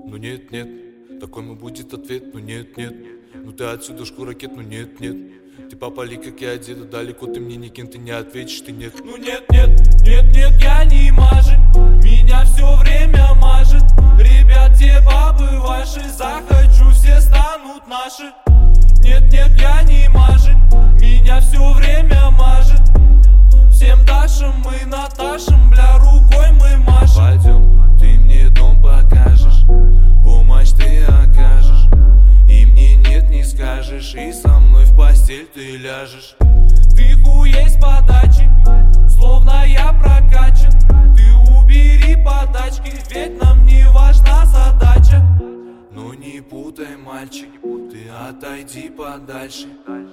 ну нет, нет. Такой мой будет ответ, ну нет, нет. Ну ты отсюда ракет, ну нет, нет. Ты попали, как я одета, далеко ты мне никем, ты не ответишь, ты нет. Ну нет, нет, нет, нет, я не мажет. Меня все время мажет. Ребят, те бабы ваши, захочу, все станут наши. Нет, нет, я не мажет. Меня все время мажет. Всем Дашам мы Наташам, бля, рукой мы машем. Пойдем, ты мне дом покажешь, помощь ты окажешь, и мне нет не скажешь, и со мной в постель ты ляжешь. Ты хуей с подачи, словно я прокачан. Ты убери подачки, ведь нам не важна задача. Ну не путай, мальчик, ты отойди подальше.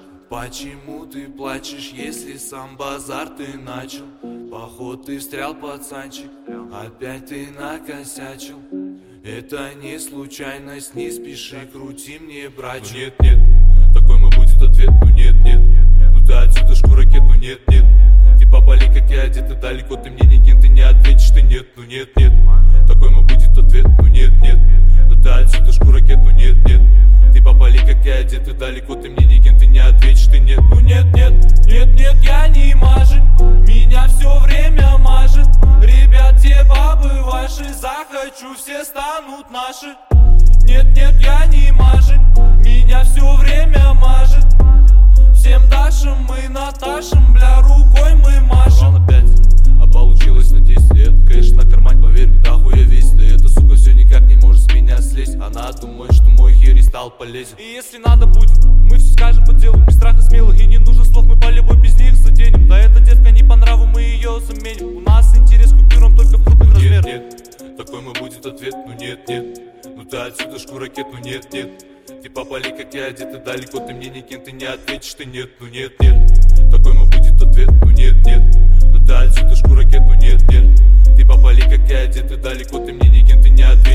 Почему ты плачешь, если сам базар ты начал? Поход ты встрял, пацанчик, опять ты накосячил. Это не случайность, не спеши, крути мне, братчик. Ну нет, нет, такой мой будет ответ, ну нет, нет. Ну ты отсюда ракет, ну нет, нет. Ты попали, как я одета, далеко ты мне никем, ты не ответишь, ты нет, ну нет, нет. Такой мой будет ответ, ну нет, нет. Ну ты отсюда ракет, ну нет, нет. Ты попали, как я одета, далеко ты мне никем, ты не ответишь, ты нет. Ну нет, нет, нет, нет, я не мажет. Меня все время мажет. Ребят, те бабы ваши, захочу, все станут наши. Нет, нет, я не мажет. Меня все время мажет. Всем Дашам мы Наташам, бля, рукой мы машем. Ровно 5, а получилось на 10. Это, конечно, на кармане, поверь, да хуя весь. Да эта сука все никак не может с меня слезть. Она думает, что мой херий стал полезен. И если надо будет, мы все скажем по делу, без страха смело. И не нужно слов, мы по любой без них заденем. Да эта девка не по нраву, мы ее заменим. У нас интерес к купюрам только в крупных размерах. Нет, нет, такой мой будет ответ, ну нет, нет. Ну ты отсюда ракет, ну нет, нет. Ты попали, как я одета, далеко ты мне никем, ты не ответишь, ты нет, ну нет, нет. Такой мой будет ответ, ну нет, нет. Ну ты отсюда ракет, ну нет, нет. Ты попали, как я одета, далеко ты мне никем, ты не ответишь.